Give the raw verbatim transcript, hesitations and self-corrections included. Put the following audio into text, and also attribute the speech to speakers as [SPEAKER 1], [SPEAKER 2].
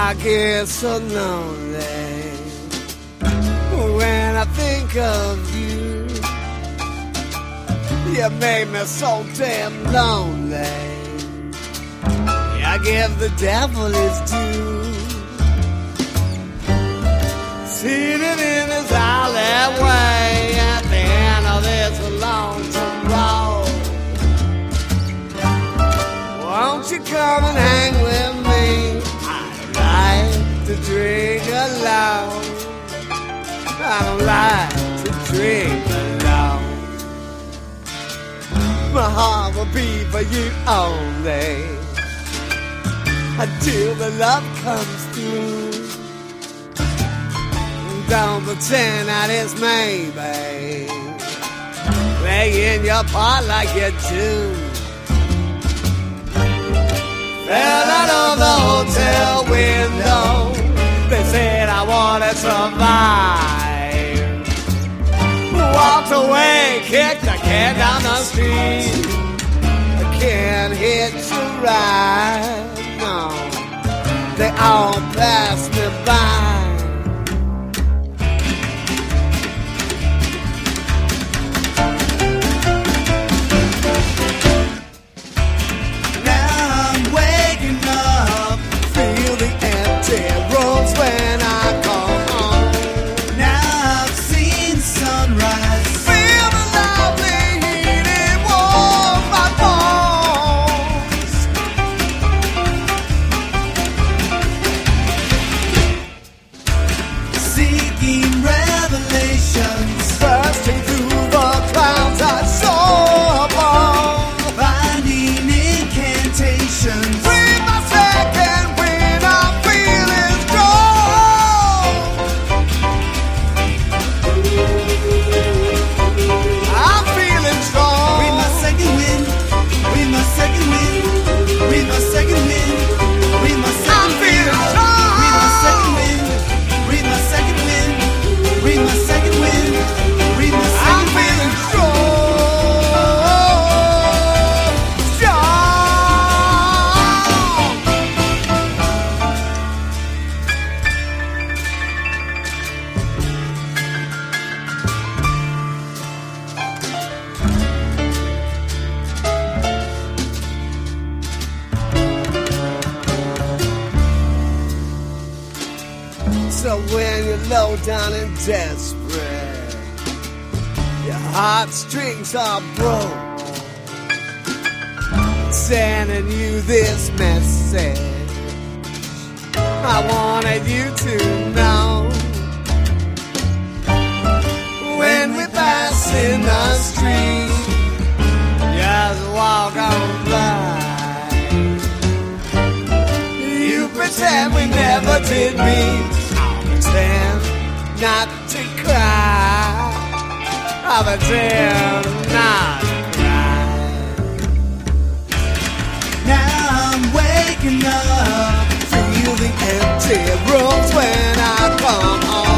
[SPEAKER 1] I get so lonely when I think of you. You made me so damn lonely. I give the devil his due. Seated in his alleyway at the end of this lonesome road. Won't you come and hang with me? I like to drink alone. I don't like to drink alone. My heart will be for you only until the love comes through. Don't pretend that it's maybe. Play in your part like you do. Fell out of the hotel window. They said I wanna survive. Walked away, kicked the can down the street. I can't hitch a ride. No, they all pass me by. Now I'm waking up, feel the empty rooms when I come home. Now I've seen sunrise, feel the lovely heat, it warms my bones. Seeking revelations, bursting through the clouds I saw above, finding incantations. Breathe my second wind, I'm feeling strong. I'm feeling strong. Breathe my second wind, breathe my second wind, breathe my second wind, breathe my second I'm feeling strong. Breathe my second wind, breathe my second wind, breathe my second wind, breathe my second I'm feeling strong. Strong. So when you're low down and desperate, your heartstrings are broke, sending you this message I wanted you to know. When we pass in the street, just walk on by. You pretend we never did meet. Pretend not to cry. I pretend not to cry. Now I'm waking up, feel the empty rooms when I come home.